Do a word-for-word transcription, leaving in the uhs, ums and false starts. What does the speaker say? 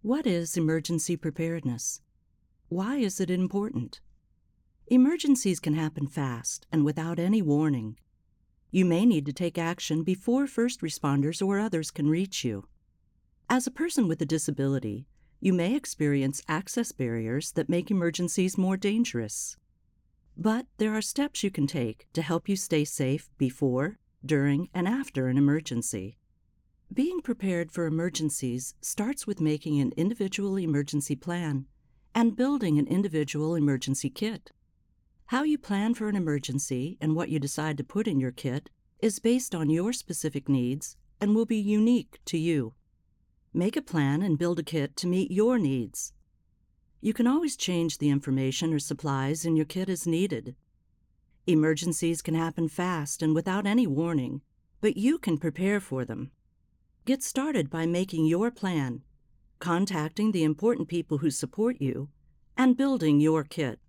What is emergency preparedness? Why is it important? Emergencies can happen fast and without any warning. You may need to take action before first responders or others can reach you. As a person with a disability, you may experience access barriers that make emergencies more dangerous. But there are steps you can take to help you stay safe before, during, and after an emergency. Being prepared for emergencies starts with making an individual emergency plan and building an individual emergency kit. How you plan for an emergency and what you decide to put in your kit is based on your specific needs and will be unique to you. Make a plan and build a kit to meet your needs. You can always change the information or supplies in your kit as needed. Emergencies can happen fast and without any warning, but you can prepare for them. Get started by making your plan, contacting the important people who support you, and building your kit.